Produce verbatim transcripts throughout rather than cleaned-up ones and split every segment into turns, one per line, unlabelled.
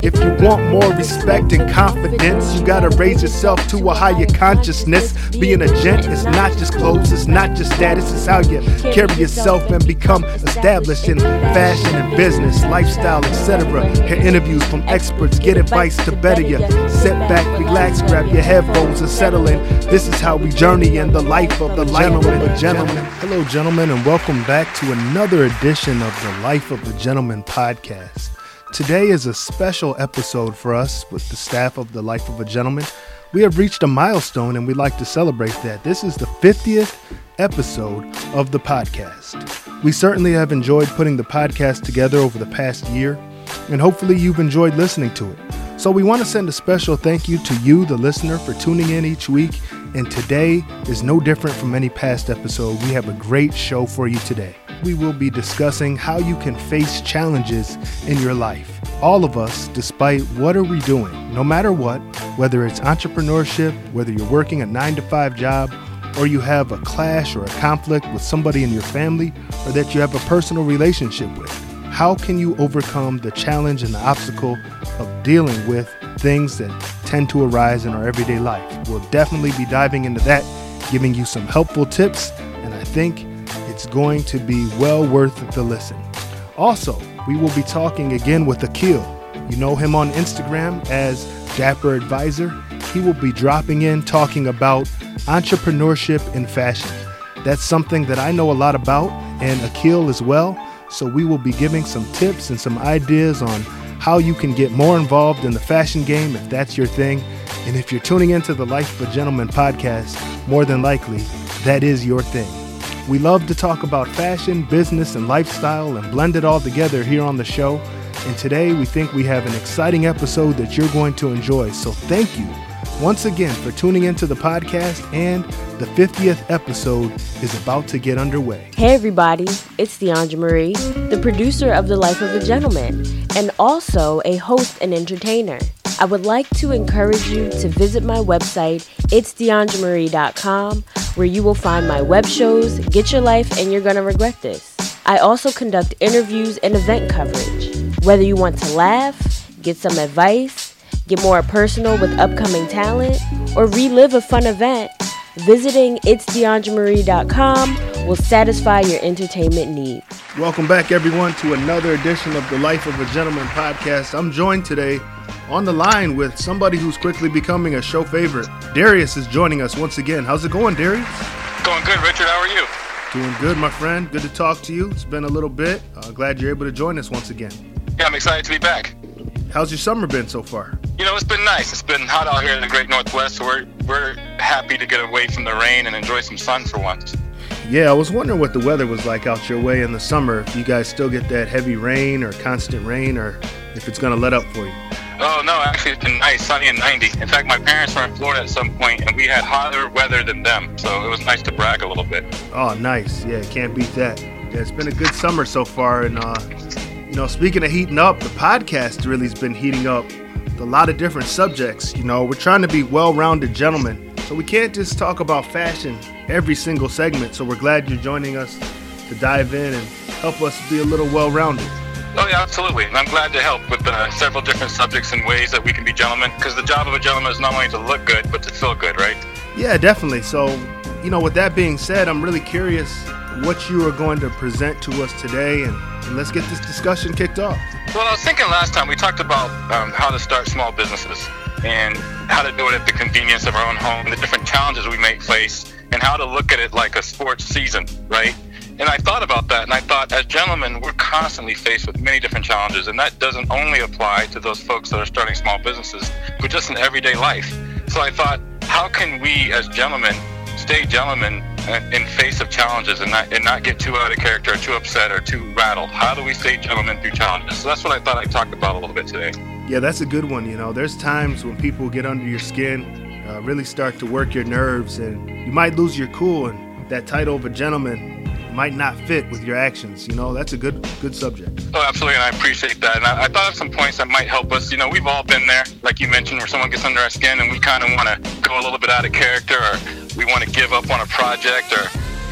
If you want more respect and confidence, you gotta raise yourself to a higher consciousness. Being a gent is not just clothes, it's not just status, it's how you carry yourself and become established in fashion and business, lifestyle, et cetera. Hear interviews from experts, get advice to better you. Sit back, relax, grab your headphones and settle in. This is how we journey in the life of the gentleman. gentleman. Hello, gentlemen, and welcome back to another edition of the Life of the Gentleman podcast. Today is a special episode for us with the staff of the Life of a Gentleman. We have reached a milestone and we'd like to celebrate that. This is the fiftieth episode of the podcast. We certainly have enjoyed putting the podcast together over the past year, and hopefully you've enjoyed listening to it. So we want to send a special thank you to you, the listener, for tuning in each week. And today is no different from any past episode. We have a great show for you today. We will be discussing how you can face challenges in your life. All of us, despite what are we doing, no matter what, whether it's entrepreneurship, whether you're working a nine to five job, or you have a clash or a conflict with somebody in your family, or that you have a personal relationship with, how can you overcome the challenge and the obstacle of dealing with things that tend to arise in our everyday life? We'll definitely be diving into that, giving you some helpful tips, and I think it's going to be well worth the listen. Also, we will be talking again with Akil. You know him on Instagram as Dapper Advisor. He will be dropping in talking about entrepreneurship in fashion. That's something that I know a lot about, and Akil as well. So we will be giving some tips and some ideas on how you can get more involved in the fashion game if that's your thing. And if you're tuning into the Life of a Gentleman podcast, more than likely, that is your thing. We love to talk about fashion, business, and lifestyle and blend it all together here on the show. And today we think we have an exciting episode that you're going to enjoy. So thank you once again for tuning into the podcast, and the fiftieth episode is about to get underway.
Hey everybody, it's Deandra Marie, the producer of The Life of a Gentleman, and also a host and entertainer. I would like to encourage you to visit my website, it's deandra marie dot com, where you will find my web shows, Get Your Life, and You're Gonna Regret This. I also conduct interviews and event coverage. Whether you want to laugh, get some advice, get more personal with upcoming talent, or relive a fun event, visiting it's deandra marie dot com will satisfy your entertainment needs.
Welcome back, everyone, to another edition of the Life of a Gentleman podcast. I'm joined today on the line with somebody who's quickly becoming a show favorite. Darius is joining us once again. How's it going, Darius?
Going good, Richard. How are you?
Doing good, my friend. Good to talk to you. It's been a little bit. Uh, glad you're able to join us once again.
Yeah, I'm excited to be back.
How's your summer been so far?
You know, it's been nice. It's been hot out here in the Great Northwest, so we're we're happy to get away from the rain and enjoy some sun for once.
Yeah, I was wondering what the weather was like out your way in the summer. If you guys still get that heavy rain or constant rain, or if it's going to let up for you.
Oh, no, actually it's been nice, sunny and ninety. In fact, my parents were in Florida at some point, and we had hotter weather than them, so it was nice to brag a little bit.
Oh, nice. Yeah, can't beat that. Yeah, it's been a good summer so far, and uh, you know, speaking of heating up, the podcast really has been heating up with a lot of different subjects. You know, we're trying to be well-rounded gentlemen, so we can't just talk about fashion every single segment, so we're glad you're joining us to dive in and help us be a little well-rounded.
Oh, yeah, absolutely. And I'm glad to help with uh, several different subjects and ways that we can be gentlemen, because the job of a gentleman is not only to look good, but to feel good, right?
Yeah, definitely. So, you know, with that being said, I'm really curious what you are going to present to us today, and, and let's get this discussion kicked off.
Well, I was thinking last time we talked about um, how to start small businesses and how to do it at the convenience of our own home, the different challenges we may face, and how to look at it like a sports season, right? And I thought about that, and I thought, as gentlemen, we're constantly faced with many different challenges, and that doesn't only apply to those folks that are starting small businesses, but just in everyday life. So I thought, how can we, as gentlemen, stay gentlemen in face of challenges and not and not get too out of character or too upset or too rattled? How do we stay gentlemen through challenges? So that's what I thought I'd talk about a little bit today.
Yeah, that's a good one. You know, there's times when people get under your skin, uh, really start to work your nerves, and you might lose your cool, and that title of a gentleman might not fit with your actions. You know, that's a good good subject.
Oh, absolutely, and I appreciate that. And I, I thought of some points that might help us. You know, we've all been there, like you mentioned, where someone gets under our skin and we kind of want to go a little bit out of character, or we want to give up on a project, or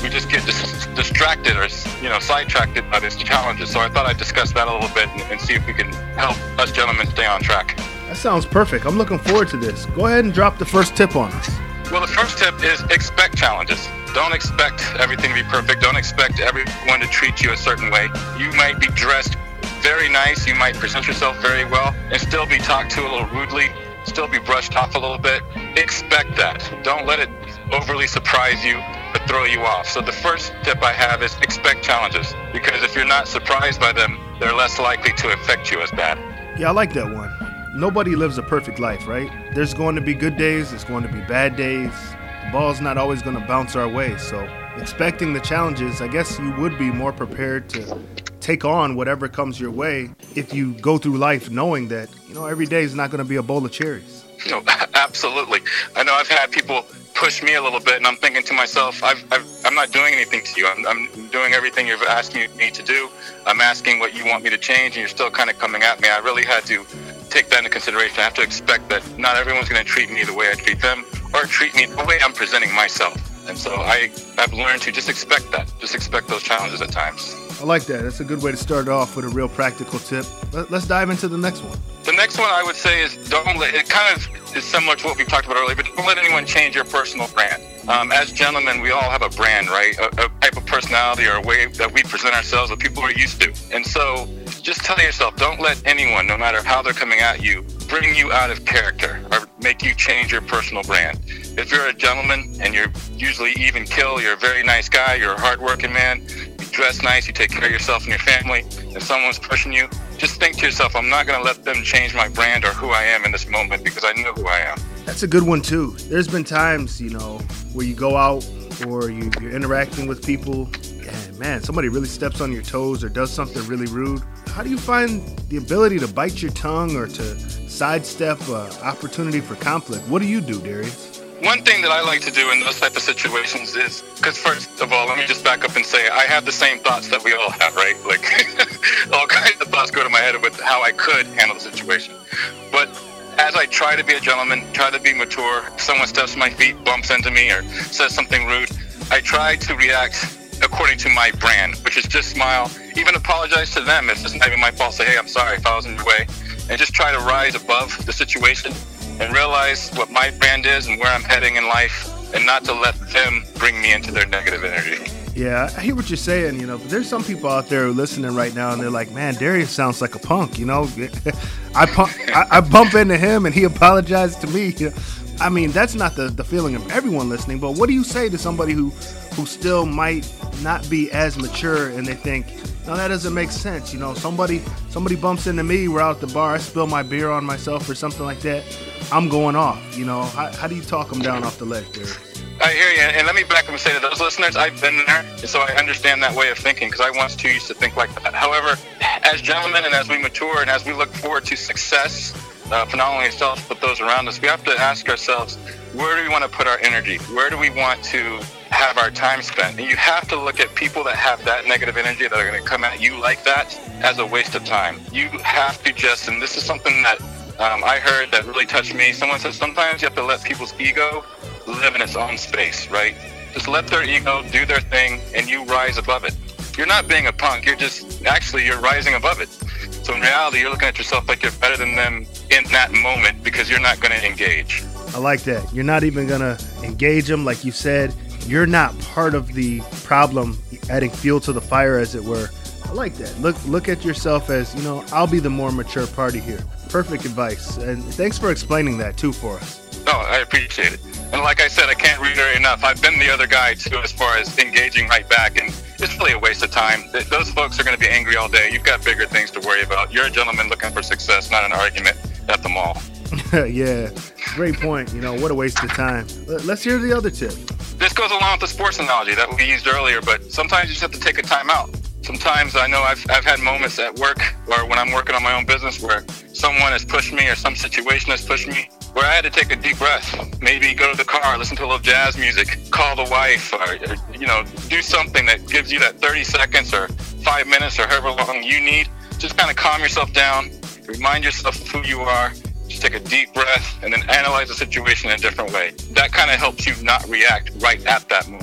we just get dis- distracted or, you know, sidetracked by these challenges. So I thought I'd discuss that a little bit and, and see if we can help us gentlemen stay on track.
That sounds perfect. I'm looking forward to this. Go ahead and drop the first tip on us.
Well, the first tip is expect challenges. Don't expect everything to be perfect. Don't expect everyone to treat you a certain way. You might be dressed very nice. You might present yourself very well and still be talked to a little rudely, still be brushed off a little bit. Expect that. Don't let it overly surprise you or throw you off. So the first tip I have is expect challenges, because if you're not surprised by them, they're less likely to affect you as bad.
Yeah, I like that one. Nobody lives a perfect life, right? There's going to be good days. There's going to be bad days. The ball's not always going to bounce our way. So expecting the challenges, I guess you would be more prepared to take on whatever comes your way if you go through life knowing that, you know, every day is not going to be a bowl of cherries.
No, absolutely. I know I've had people push me a little bit, and I'm thinking to myself, I've, I've, I'm not doing anything to you. I'm, I'm doing everything you're asking me to do. I'm asking what you want me to change, and you're still kind of coming at me. I really had to take that into consideration. I have to expect that not everyone's going to treat me the way I treat them or treat me the way I'm presenting myself. And so I, I've learned to just expect that. Just expect those challenges at times.
I like that. That's a good way to start off with a real practical tip. Let's dive into the next one.
The next one I would say is don't let, it kind of is similar to what we talked about earlier, but don't let anyone change your personal brand. Um, as gentlemen, we all have a brand, right? A, a type of personality or a way that we present ourselves that people are used to. And so just tell yourself, don't let anyone, no matter how they're coming at you, bring you out of character or make you change your personal brand. If you're a gentleman and you're usually even kill, you're a very nice guy, you're a hardworking man, you dress nice, you take care of yourself and your family, and someone's pushing you, just think to yourself, I'm not going to let them change my brand or who I am in this moment because I know who I am.
That's a good one too. There's been times, you know, where you go out or you, you're interacting with people and man, somebody really steps on your toes or does something really rude. How do you find the ability to bite your tongue or to sidestep an opportunity for conflict? What do you do, Darius?
One thing that I like to do in those type of situations is, because first of all, let me just back up and say I have the same thoughts that we all have, right? Like all kinds of thoughts go to my head with how I could handle the situation. But as I try to be a gentleman, try to be mature, if someone steps on my feet, bumps into me, or says something rude, I try to react according to my brand, which is just smile, even apologize to them if it's not even my fault, say, hey, I'm sorry if I was in your way, and just try to rise above the situation and realize what my brand is and where I'm heading in life, and not to let them bring me into their negative energy.
Yeah, I hear what you're saying, you know, but there's some people out there listening right now and they're like, man, Darius sounds like a punk, you know. I, pump, I, I bump into him and he apologized to me. You know? I mean, that's not the, the feeling of everyone listening, but what do you say to somebody who, who still might not be as mature and they think, no, that doesn't make sense. You know, somebody somebody bumps into me, we're out at the bar, I spill my beer on myself or something like that, I'm going off. You know, how, how do you talk them down off the ledge, Darius?
I hear you, and let me back up and say to those listeners, I've been there, and so I understand that way of thinking, because I once too used to think like that. However, as gentlemen and as we mature and as we look forward to success uh, for not only ourselves but those around us, we have to ask ourselves, where do we want to put our energy? Where do we want to have our time spent? And you have to look at people that have that negative energy that are going to come at you like that as a waste of time. You have to just, and this is something that um, I heard that really touched me. Someone said sometimes you have to let people's ego live in its own space, right? Just let their ego do their thing and you rise above it. You're not being a punk, you're just, actually you're rising above it. So in reality, you're looking at yourself like you're better than them in that moment because you're not going to engage.
I like that. You're not even going to engage them, like you said. You're not part of the problem, adding fuel to the fire, as it were. I like that. Look look at yourself as, you know, I'll be the more mature party here. Perfect advice. And thanks for explaining that, too, for us.
No, I appreciate it. And like I said, I can't reiterate enough. I've been the other guy, too, as far as engaging right back. And it's really a waste of time. Those folks are going to be angry all day. You've got bigger things to worry about. You're a gentleman looking for success, not an argument at the mall.
Yeah, great point. You know, what a waste of time. Let's hear the other tip.
This goes along with the sports analogy that we used earlier, but sometimes you just have to take a time out. Sometimes I know I've I've had moments at work or when I'm working on my own business where someone has pushed me or some situation has pushed me where I had to take a deep breath. Maybe go to the car, listen to a little jazz music, call the wife, or, you know, do something that gives you that thirty seconds or five minutes or however long you need. Just kind of calm yourself down, remind yourself of who you are. Just take a deep breath and then analyze the situation in a different way. That kind of helps you not react right at that moment.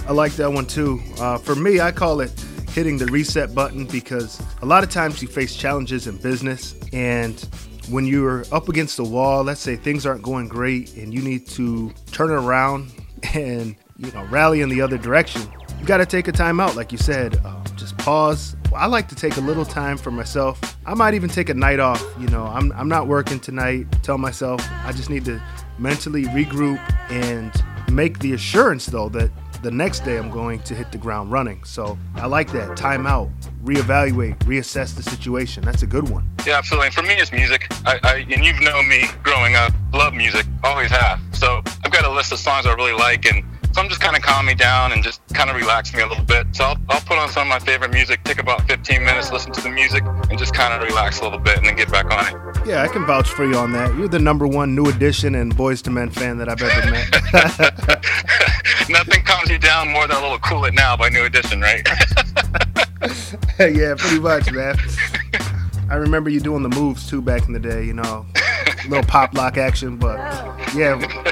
I like that one too. Uh, for me, I call it hitting the reset button, because a lot of times you face challenges in business, and when you're up against the wall, let's say things aren't going great and you need to turn it around and, you know, rally in the other direction, you got to take a time out. Like you said, uh, just pause. I like to take a little time for myself. I might even take a night off. You know, I'm I'm not working tonight. Tell myself I just need to mentally regroup and make the assurance, though, that the next day I'm going to hit the ground running. So I like that. Time out, reevaluate, reassess the situation. That's a good one.
Yeah, absolutely. And for me, it's music. I, I and you've known me growing up. Love music. Always have. So I've got a list of songs I really like, and some just kind of calm me down and just kind of relax me a little bit. So I'll, I'll put on some of my favorite music, take about fifteen minutes, listen to the music, and just kind of relax a little bit and then get back on it.
Yeah, I can vouch for you on that. You're the number one New Edition and Boyz two Men fan that I've ever met.
Nothing calms you down more than a little Cool It Now by New Edition, right?
Yeah, pretty much, man. I remember you doing the moves too back in the day, you know, little pop lock action, but yeah,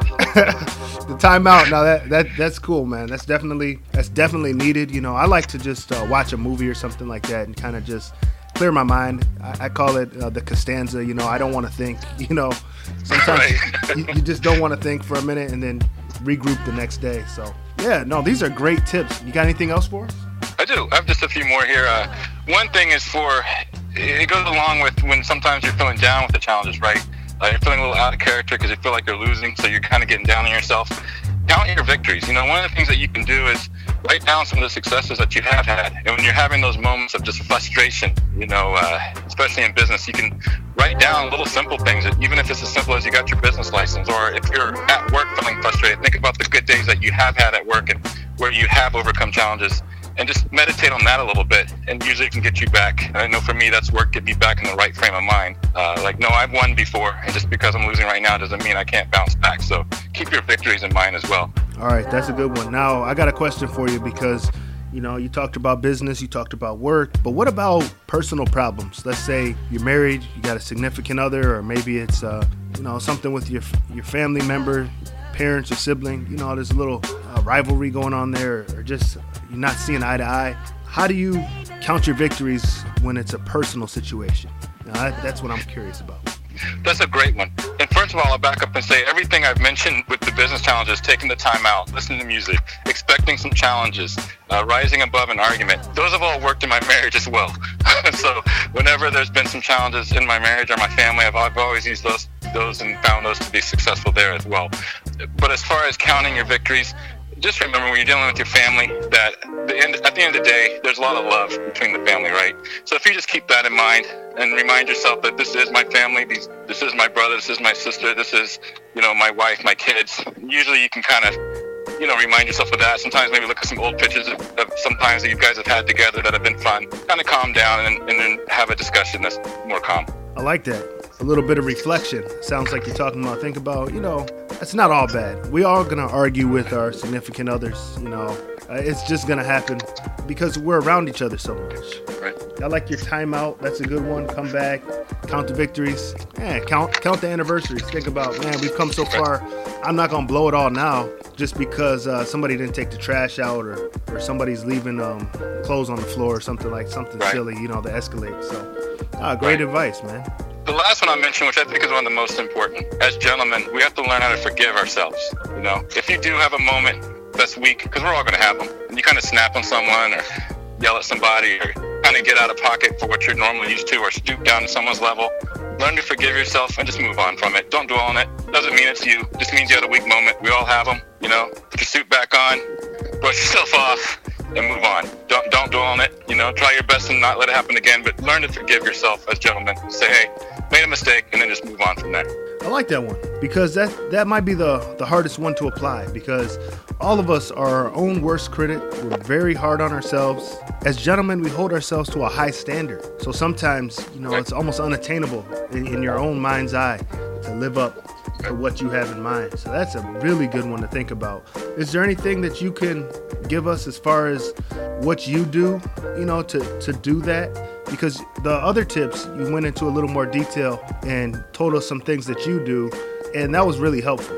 the timeout. Now that that that's cool, man. That's definitely that's definitely needed. You know, I like to just uh, watch a movie or something like that and kind of just clear my mind. I, I call it uh, the Costanza. You know, I don't want to think. You know, sometimes
Right.
you, you just don't want to think for a minute and then regroup the next day. So yeah, no, these are great tips. You got anything else for us?
I do. I have just a few more here. Uh, one thing is for, it goes along with when sometimes you're feeling down with the challenges, right? Uh, you're feeling a little out of character because you feel like you're losing, so you're kind of getting down on yourself. Count your victories. You know, one of the things that you can do is write down some of the successes that you have had. And when you're having those moments of just frustration, you know, uh, especially in business, you can write down little simple things, even if it's as simple as you got your business license, or if you're at work feeling frustrated, think about the good days that you have had at work and where you have overcome challenges. And just meditate on that a little bit, and usually it can get you back. And I know for me, that's work, get me back in the right frame of mind. Uh, like, no, I've won before, and just because I'm losing right now doesn't mean I can't bounce back. So keep your victories in mind as well.
All right, that's a good one. Now, I got a question for you because, you know, you talked about business, you talked about work, but what about personal problems? Let's say you're married, you got a significant other, or maybe it's, uh, you know, something with your your family member, parents or sibling. You know, there's a little uh, rivalry going on there, or just you're not seeing eye to eye. How do you count your victories when it's a personal situation? Now, that, that's what I'm curious about.
That's a great one. And first of all, I'll back up and say everything I've mentioned with the business challenges, taking the time out, listening to music, expecting some challenges, uh, rising above an argument, those have all worked in my marriage as well. So whenever there's been some challenges in my marriage or my family, I've, I've always used those, those and found those to be successful there as well. But as far as counting your victories, just remember when you're dealing with your family that the end, at the end of the day, there's a lot of love between the family, right? So if you just keep that in mind and remind yourself that this is my family, these, this is my brother, this is my sister, this is, you know, my wife, my kids, usually you can kind of, you know, remind yourself of that. Sometimes maybe look at some old pictures of, of some times that you guys have had together that have been fun. Kind of calm down and, and then have a discussion that's more calm.
I like that. A little bit of reflection. Sounds like you're talking about, think about, you know, it's not all bad. We are going to argue with our significant others, you know. Uh, it's just going to happen because we're around each other so much.
Right.
I like your timeout. That's a good one. Come back, count the victories. Yeah, count count the anniversaries. Think about, man, we've come so far. I'm not going to blow it all now just because uh, somebody didn't take the trash out or, or somebody's leaving um, clothes on the floor or something like something
Right.
silly, you know, to escalate. So, uh, great
Right.
advice, man.
The last one I mentioned, which I think is one of the most important, as gentlemen, we have to learn how to forgive ourselves. You know, if you do have a moment that's weak, because we're all going to have them, and you kind of snap on someone or yell at somebody or kind of get out of pocket for what you're normally used to or stoop down to someone's level, learn to forgive yourself and just move on from it. Don't dwell on it. Doesn't mean it's you. Just means you had a weak moment. We all have them. You know, put your suit back on, brush yourself off, and move on. Don't don't dwell on it. You know, try your best and not let it happen again, but learn to forgive yourself as gentlemen. Say, hey, made a mistake, and then just move on from there.
I like that one because that that might be the, the hardest one to apply because all of us are our own worst critic. We're very hard on ourselves. As gentlemen, we hold ourselves to a high standard. So sometimes, you know, it's almost unattainable in, in your own mind's eye to live up to what you have in mind. So that's a really good one to think about. Is there anything that you can give us as far as what you do, you know, to, to do that? Because the other tips, you went into a little more detail and told us some things that you do, and that was really helpful.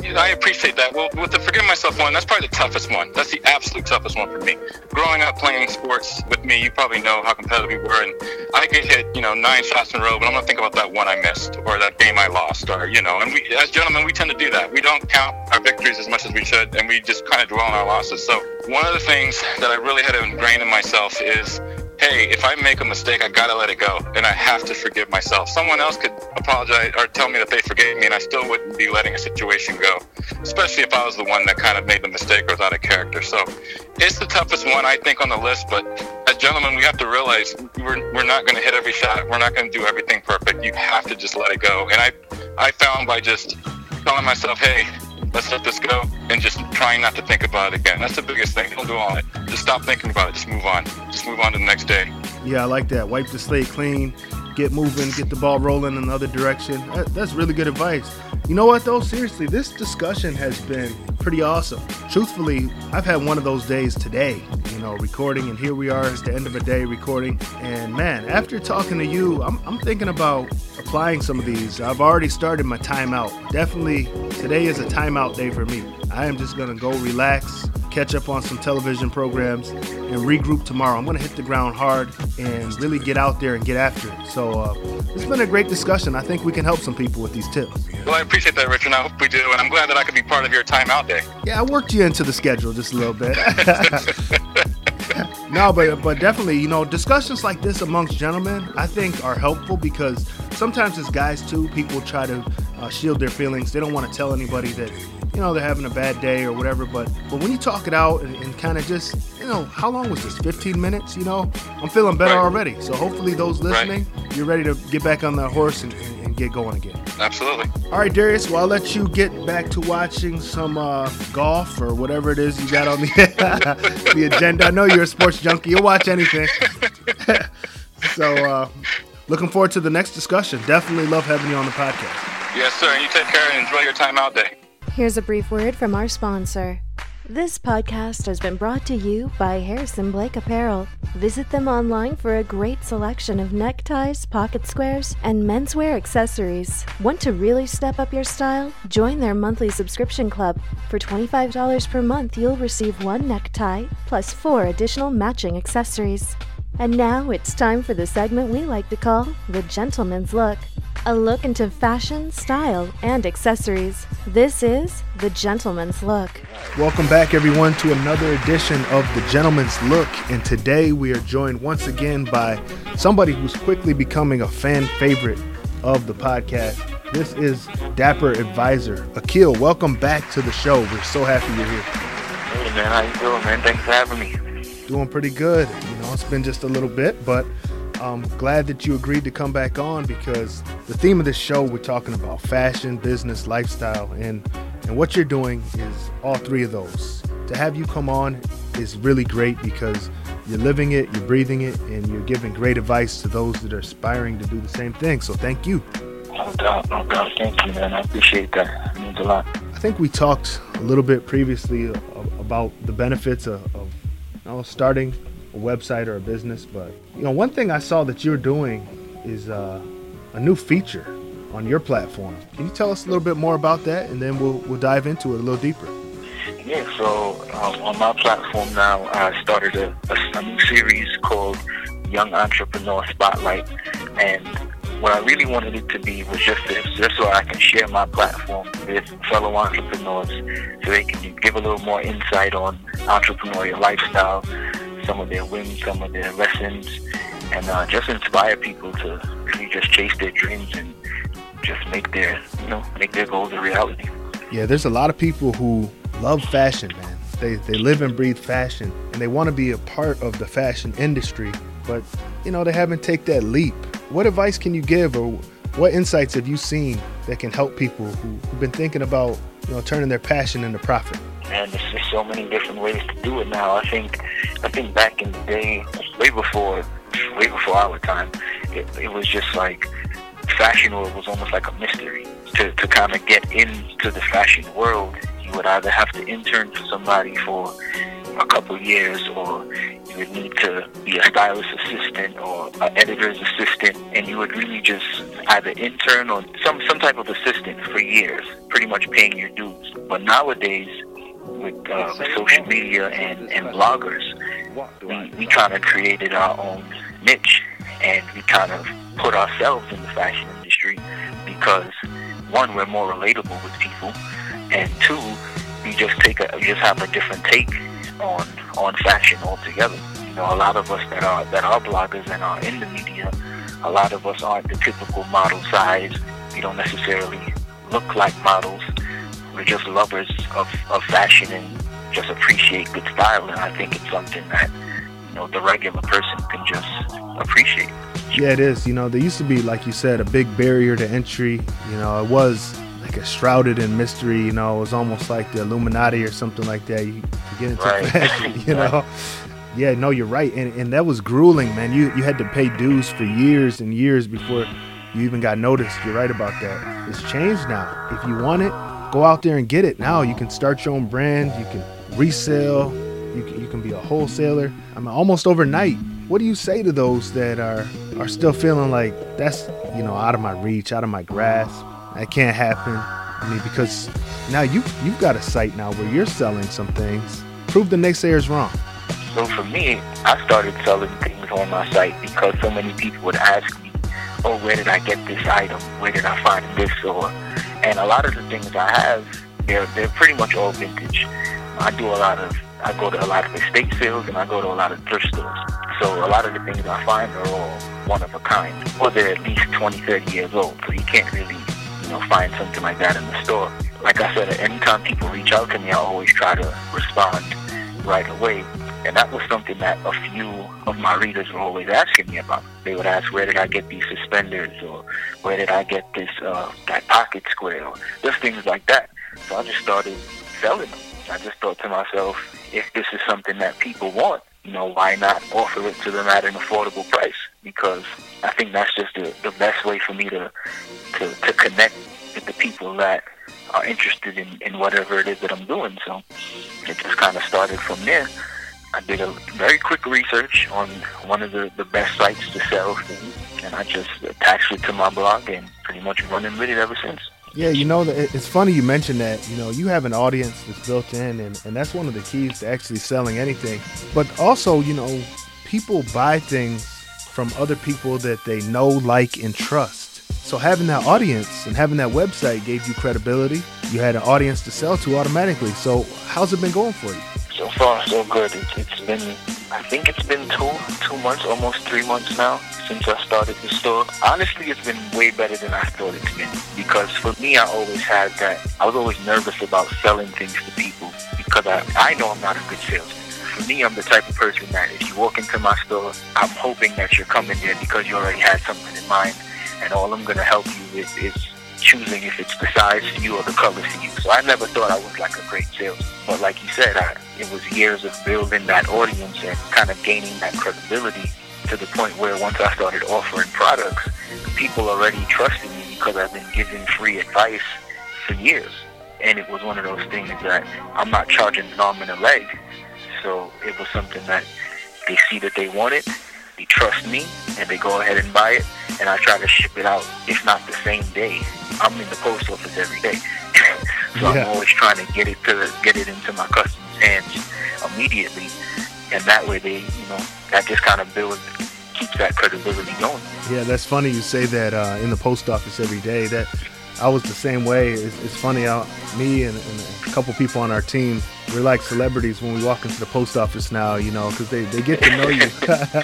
I appreciate that. Well, with the Forgive Myself one, that's probably the toughest one. That's the absolute toughest one for me. Growing up playing sports with me, you probably know how competitive we were, and I get hit, you know, nine shots in a row, but I'm gonna think about that one I missed, or that game I lost, or, you know, and we, as gentlemen, we tend to do that. We don't count our victories as much as we should, and we just kind of dwell on our losses. So one of the things that I really had to ingrain in myself is, hey, if I make a mistake, I gotta let it go, and I have to forgive myself. Someone else could apologize or tell me that they forgave me, and I still wouldn't be letting a situation go, especially if I was the one that kind of made the mistake or was out of character. So it's the toughest one, I think, on the list, but as gentlemen, we have to realize we're, we're not going to hit every shot. We're not going to do everything perfect. You have to just let it go. And I, I found by just telling myself, hey, let's let this go, and just trying not to think about it again. That's the biggest thing. Don't dwell on it. Just stop thinking about it. Just move on. Just move on to the next day.
Yeah, I like that. Wipe the slate clean, get moving, get the ball rolling in the other direction. That, that's really good advice. You know what, though? Seriously, this discussion has been pretty awesome. Truthfully, I've had one of those days today, you know, recording, and here we are at the end of a day recording. And man, after talking to you, I'm, I'm thinking about applying some of these. I've already started my timeout. Definitely, today is a timeout day for me. I am just going to go relax, catch up on some television programs, and regroup tomorrow. I'm going to hit the ground hard and really get out there and get after it. So uh, it's been a great discussion. I think we can help some people with these tips.
Well, I appreciate that, Richard. I hope we do, and I'm glad that I could be part of your timeout day.
Yeah, I worked you into the schedule just a little bit. No, but but definitely, you know, discussions like this amongst gentlemen, I think, are helpful, because sometimes as guys, too, people try to uh, shield their feelings. They don't want to tell anybody that, you know, they're having a bad day or whatever. But, but when you talk it out and, and kind of just, you know, how long was this? fifteen minutes, you know? I'm feeling better right. already. So hopefully those listening, right. you're ready to get back on the horse and, and, and get going again.
Absolutely.
All right, Darius, well, I'll let you get back to watching some uh, golf or whatever it is you got on the, the agenda. I know you're a sports junkie. You'll watch anything. So uh, looking forward to the next discussion. Definitely love having you on the podcast.
Yes, sir. You take care and enjoy your time out day.
Here's a brief word from our sponsor. This podcast has been brought to you by Harrison Blake Apparel. Visit them online for a great selection of neckties, pocket squares, and menswear accessories. Want to really step up your style? Join their monthly subscription club. For twenty-five dollars per month, you'll receive one necktie plus four additional matching accessories. And now it's time for the segment we like to call The Gentleman's Look. A look into fashion, style, and accessories. This is The Gentleman's Look.
Welcome back, everyone, to another edition of The Gentleman's Look. And today we are joined once again by somebody who's quickly becoming a fan favorite of the podcast. This is Dapper Advisor. Akil, welcome back to the show. We're so happy you're here.
Hey, man. How you doing, man? Thanks for having me.
Doing pretty good. You know, it's been just a little bit, but I'm glad that you agreed to come back on, because the theme of this show, we're talking about fashion, business, lifestyle, and and what you're doing is all three of those. To have you come on is really great, because you're living it, you're breathing it, and you're giving great advice to those that are aspiring to do the same thing. So thank you.
No doubt, no doubt. Thank you, man. I appreciate that. It means a lot.
I think we talked a little bit previously about the benefits of, of you know, starting a website or a business, but you know, one thing I saw that you're doing is uh, a new feature on your platform. Can you tell us a little bit more about that, and then we'll we'll dive into it a little deeper?
Yeah, so um, on my platform now, I started a, a, a new series called Young Entrepreneur Spotlight, and what I really wanted it to be was just this, just so I can share my platform with fellow entrepreneurs, so they can give a little more insight on entrepreneurial lifestyle, some of their wins, some of their lessons, and uh, just inspire people to really just chase their dreams and just make their, you know, make their goals a reality.
Yeah, there's a lot of people who love fashion, man. They they live and breathe fashion, and they want to be a part of the fashion industry, but you know, they haven't taken that leap. What advice can you give, or what insights have you seen that can help people who, who've been thinking about, you know, turning their passion into profit?
And there's just so many different ways to do it now. I think, I think back in the day, way before, way before our time, it, it was just like fashion was almost like a mystery. To to kind of get into the fashion world, you would either have to intern for somebody for, a couple years, or you would need to be a stylist assistant or an editor's assistant, and you would really just either intern or some, some type of assistant for years, pretty much paying your dues. But nowadays, with, uh, with social media and, and bloggers, we, we kind of created our own niche, and we kind of put ourselves in the fashion industry because, one, we're more relatable with people, and two, we just take a, we just have a different take on on fashion altogether. You know, a lot of us that are that are bloggers and are in the media, a lot of us aren't the typical model size. We don't necessarily look like models. We're just lovers of, of fashion and just appreciate good style, and I think it's something that, you know, the regular person can just appreciate.
Yeah, it is. You know, there used to be, like you said, a big barrier to entry. You know, it was like a shrouded in mystery. You know, it was almost like the Illuminati or something like that. You, you get into
right.
fashion, you know. Yeah, no, you're right. And and that was grueling, man. You you had to pay dues for years and years before you even got noticed. You're right about that. It's changed now. If you want it, go out there and get it. Now you can start your own brand. You can resell. You can, you can be a wholesaler. I mean, almost overnight. What do you say to those that are, are still feeling like that's, you know, out of my reach, out of my grasp? That can't happen. I mean, because now you, you've got a site now where you're selling some things. Prove the naysayers wrong.
So for me, I started selling things on my site because so many people would ask me, oh, where did I get this item? Where did I find this? Or, and a lot of the things I have, they're, they're pretty much all vintage. I do a lot of, I go to a lot of estate sales, and I go to a lot of thrift stores. So a lot of the things I find are all one of a kind, or they're at least twenty, thirty years old. So you can't really, you know, find something like that in the store. Like I said, anytime people reach out to me, I always try to respond right away. And that was something that a few of my readers were always asking me about. They would ask, where did I get these suspenders? Or where did I get this, uh, that pocket square? Or just things like that. So I just started selling them. I just thought to myself, if this is something that people want, you know, why not offer it to them at an affordable price? Because I think that's just the, the best way for me to, to to connect with the people that are interested in, in whatever it is that I'm doing. So it just kind of started from there. I did a very quick research on one of the, the best sites to sell things, and I just attached it to my blog and pretty much running with it ever since.
Yeah, you know, it's funny you mentioned that. You know, you have an audience that's built in, and, and that's one of the keys to actually selling anything. But also, you know, people buy things from other people that they know, like, and trust. So having that audience and having that website gave you credibility. You had an audience to sell to automatically. So how's it been going for you?
So far, so good. It's, it's been, I think it's been two, two months, almost three months now since I started the store. Honestly, it's been way better than I thought it's been. Because for me, I always had that, I was always nervous about selling things to people because I, I know I'm not a good salesman. For me, I'm the type of person that if you walk into my store, I'm hoping that you're coming there because you already had something in mind. And all I'm going to help you with is choosing if it's the size for you or the color for you. So I never thought I was like a great salesman. But like you said, I, it was years of building that audience and kind of gaining that credibility to the point where once I started offering products, people already trusted me because I've been giving free advice for years. And it was one of those things that I'm not charging an arm and a leg. So it was something that they see that they want it, they trust me, and they go ahead and buy it. And I try to ship it out, if not the same day. I'm in the post office every day. So yeah. I'm always trying to get it to get it into my customers' hands immediately. And that way they, you know, that just kind of builds, keeps that credibility going.
Yeah, that's funny you say that uh, in the post office every day. That I was the same way. It's, it's funny, how me and, and a couple people on our team, we're like celebrities when we walk into the post office now, you know, because they, they get to know you.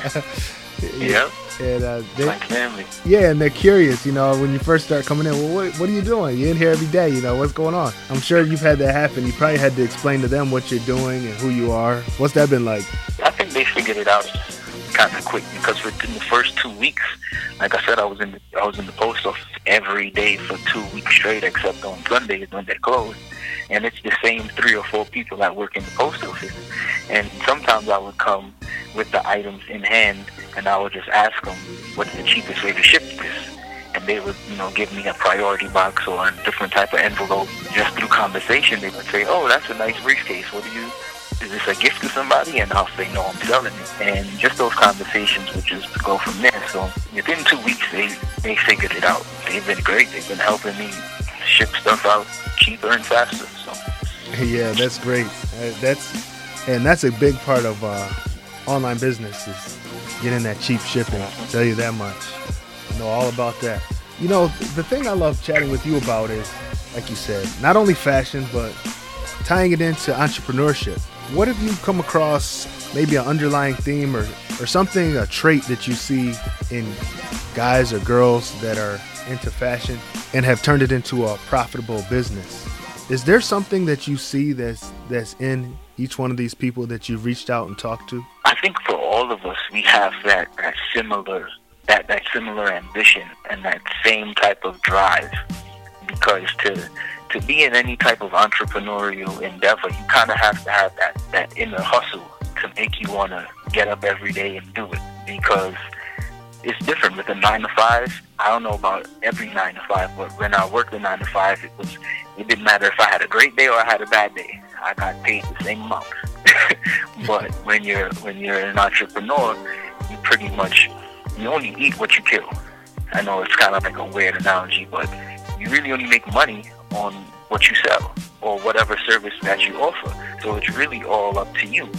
Yeah.
And uh, they,
like family.
Yeah, and they're curious, you know, when you first start coming in. Well, what, what are you doing? You're in here every day, you know, what's going on? I'm sure you've had that happen. You probably had to explain to them what you're doing and who you are. What's that been like?
I think they figured it out kind of quick because within the first two weeks, like I said, I was in the, I was in the post office every day for two weeks straight, except on Sundays when they're closed. And it's the same three or four people that work in the post office. And sometimes I would come with the items in hand, and I would just ask them, what's the cheapest way to ship this? And they would, you know, give me a priority box or a different type of envelope. Just through conversation, they would say, oh, that's a nice briefcase. What do you, is this a gift to somebody? And I'll say, no, I'm selling it. And just those conversations would just go from there. So within two weeks, they, they figured it out. They've been great. They've been helping me ship stuff out cheaper and faster. So
yeah, that's great. Uh, that's and that's a big part of uh, online business is getting that cheap shipping. I'll tell you that much. I know all about that. You know, the thing I love chatting with you about is, like you said, not only fashion, but tying it into entrepreneurship. What have you come across, maybe an underlying theme or, or something, a trait that you see in guys or girls that are into fashion and have turned it into a profitable business? Is there something that you see that's that's in each one of these people that you've reached out and talked to?
I think for all of us, we have that, that similar that, that similar ambition and that same type of drive. Because to to be in any type of entrepreneurial endeavor, you kind of have to have that, that inner hustle to make you want to get up every day and do it. Because it's different with a nine to five. I don't know about every nine to five, but when I worked a nine to five, it was it didn't matter if I had a great day or I had a bad day. I got paid the same amount. But when you're when you're an entrepreneur, you pretty much you only eat what you kill. I know it's kind of like a weird analogy, but you really only make money on what you sell or whatever service that you offer. So it's really all up to you.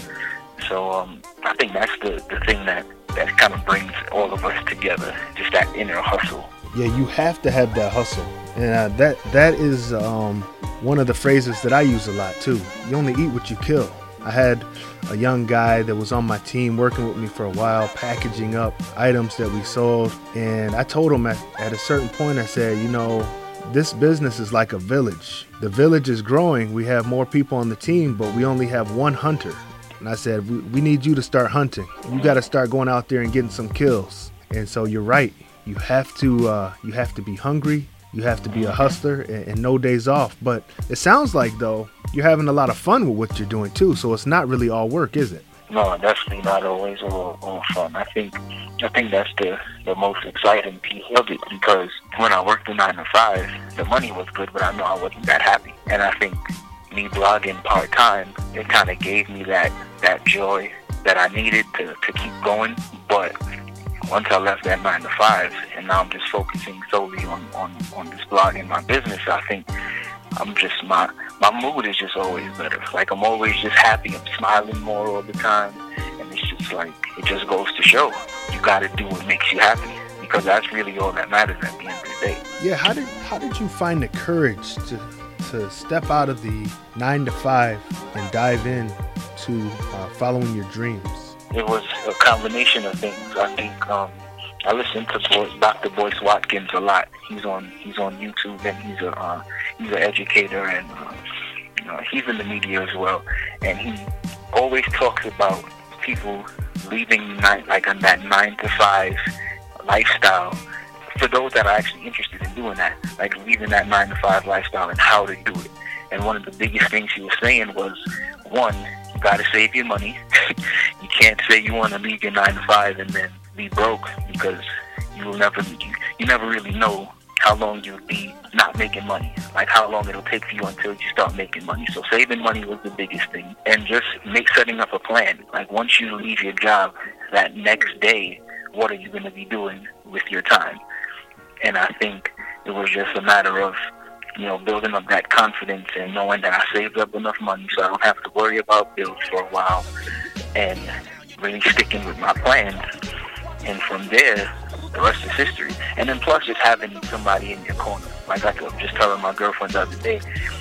So um, I think that's the, the thing that, that kind of brings all of us together, just that inner hustle.
Yeah, you have to have that hustle. And uh, that that is um, one of the phrases that I use a lot too. You only eat what you kill. I had a young guy that was on my team working with me for a while, packaging up items that we sold. And I told him at, at a certain point, I said, you know, this business is like a village. The village is growing. We have more people on the team, but we only have one hunter. And I said, we, we need you to start hunting. You got to start going out there and getting some kills. And so you're right. You have to uh, you have to be hungry. You have to be a hustler and, and no days off. But it sounds like, though, you're having a lot of fun with what you're doing, too. So it's not really all work, is it?
No, definitely not always all, all fun. I think I think that's the, the most exciting piece of it, because when I worked the nine to five, the money was good, but I know I wasn't that happy. And I think me blogging part-time, it kind of gave me that, that joy that I needed to, to keep going. But once I left that nine to five, and now I'm just focusing solely on, on, on this blog and my business, I think I'm just, my, my mood is just always better. Like, I'm always just happy. I'm smiling more all the time. And it's just like, it just goes to show, you got to do what makes you happy, because that's really all that matters at the end of the day.
Yeah, how did how did you find the courage to to step out of the nine to five and dive in to uh, following your dreams?
It was a combination of things. I think um, I listen to Boyce, Doctor Boyce Watkins a lot. He's on he's on YouTube, and he's a uh, he's an educator, and uh, you know, he's in the media as well. And he always talks about people leaving nine, like on that nine to five lifestyle. For those that are actually interested in doing that, like leaving that nine to five lifestyle and how to do it. And one of the biggest things he was saying was, one, you got to save your money. You can't say you want to leave your nine to five and then be broke, because you will never, you, you never really know how long you'll be not making money, like how long it'll take for you until you start making money. So saving money was the biggest thing, and just make setting up a plan. Like, once you leave your job, that next day, what are you going to be doing with your time? And I think it was just a matter of, you know, building up that confidence and knowing that I saved up enough money so I don't have to worry about bills for a while, and really sticking with my plans. And from there, the rest is history. And then plus just having somebody in your corner. Like I was just telling my girlfriend the other day,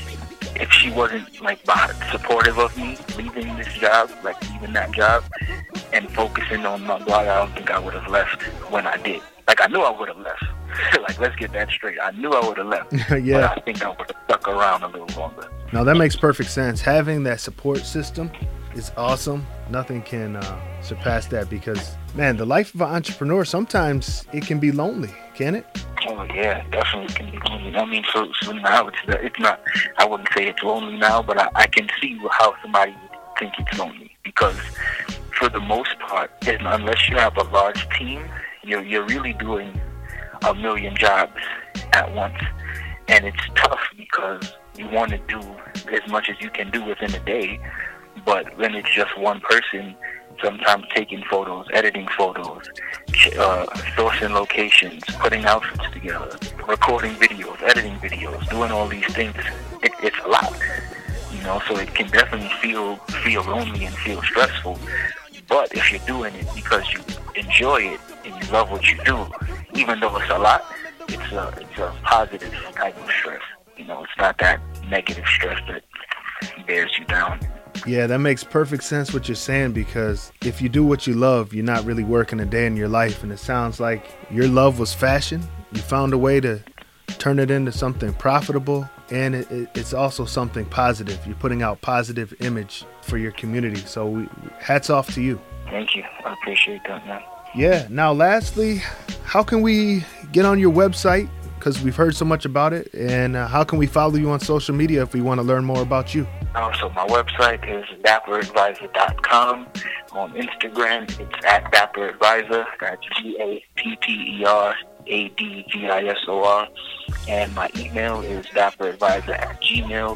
if she wasn't like supportive of me leaving this job, like leaving that job and focusing on my blog, I don't think I would have left when I did. Like, I knew I would have left. Like, let's get that straight. I knew I would have left.
Yeah.
But I think I would have stuck around a little longer.
No, that makes perfect sense. Having that support system is awesome. Nothing can uh, surpass that, because, man, the life of an entrepreneur, sometimes it can be lonely, can it?
Oh, yeah, definitely can be lonely. I mean, so, so now it's, it's not, I wouldn't say it's lonely now, but I, I can see how somebody would think it's lonely. Because for the most part, unless you have a large team, you're, you're really doing a million jobs at once. And it's tough because you want to do as much as you can do within a day, But when it's just one person, sometimes taking photos, editing photos, uh, sourcing locations, putting outfits together, recording videos, editing videos, doing all these things, it, it's a lot. You know, so it can definitely feel feel lonely and feel stressful. But if you're doing it because you enjoy it and you love what you do, even though it's a lot, it's a it's a positive type of stress. You know, it's not that negative stress that bears you down.
Yeah, that makes perfect sense what you're saying, because if you do what you love, you're not really working a day in your life. And it sounds like your love was fashion. You found a way to turn it into something profitable, and it, it, it's also something positive. You're putting out positive image for your community. So we, hats off to you.
Thank you. I appreciate that, man.
Yeah. Now, lastly, how can we get on your website? Because we've heard so much about it. And uh, how can we follow you on social media if we want to learn more about you?
Um, so my website is dapper advisor dot com. On Instagram, it's at Dapper Advisor. That's G A P P E R A D V I S O R. And my email is dapperadvisor at gmail.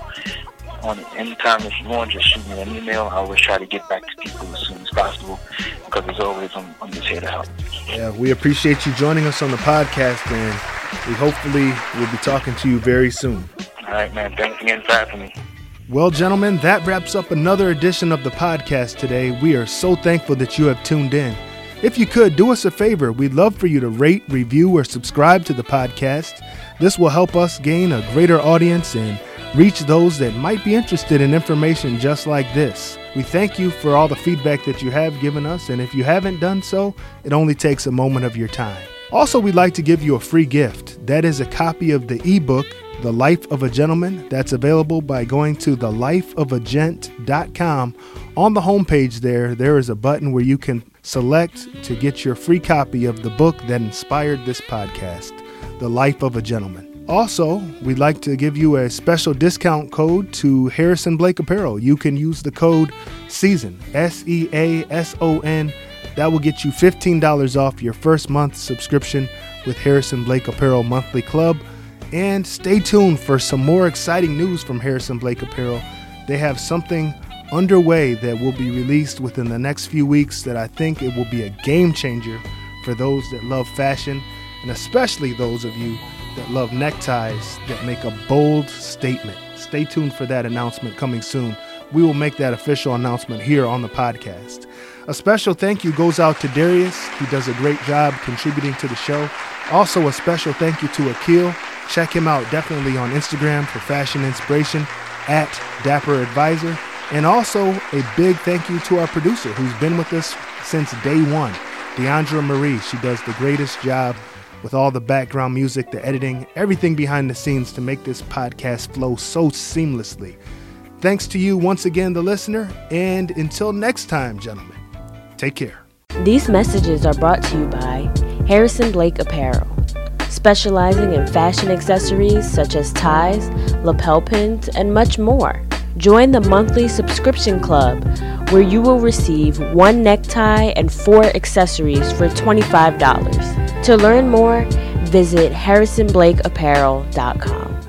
On anytime if you want, just shoot me an email. I always try to get back to people as soon as possible, because as always, I'm, I'm just here to help.
Yeah, we appreciate you joining us on the podcast, and we hopefully will be talking to you very soon.
All right, man. Thanks again for having me.
Well, gentlemen, that wraps up another edition of the podcast today. We are so thankful that you have tuned in. If you could, do us a favor. We'd love for you to rate, review, or subscribe to the podcast. This will help us gain a greater audience and reach those that might be interested in information just like this. We thank you for all the feedback that you have given us, and if you haven't done so, it only takes a moment of your time. Also, we'd like to give you a free gift. That is a copy of the ebook, The Life of a Gentleman. That's available by going to the life of a gent dot com. On the homepage there, there is a button where you can select to get your free copy of the book that inspired this podcast, The Life of a Gentleman. Also, we'd like to give you a special discount code to Harrison Blake Apparel. You can use the code SEASON, S E A S O N. That will get you fifteen dollars off your first month subscription with Harrison Blake Apparel Monthly Club. And stay tuned for some more exciting news from Harrison Blake Apparel. They have something underway that will be released within the next few weeks that I think it will be a game changer for those that love fashion, and especially those of you that love neckties that make a bold statement. Stay tuned for that announcement coming soon. We will make that official announcement here on the podcast. A special thank you goes out to Darius. He does a great job contributing to the show. Also, a special thank you to Akil. Check him out definitely on Instagram for fashion inspiration at Dapper Advisor. And also a big thank you to our producer who's been with us since day one, Deandra Marie. She does the greatest job with all the background music, the editing, everything behind the scenes to make this podcast flow so seamlessly. Thanks to you once again, the listener, and until next time, gentlemen, take care.
These messages are brought to you by Harrison Blake Apparel, specializing in fashion accessories such as ties, lapel pins, and much more. Join the monthly subscription club where you will receive one necktie and four accessories for twenty-five dollars. To learn more, visit harrison blake apparel dot com.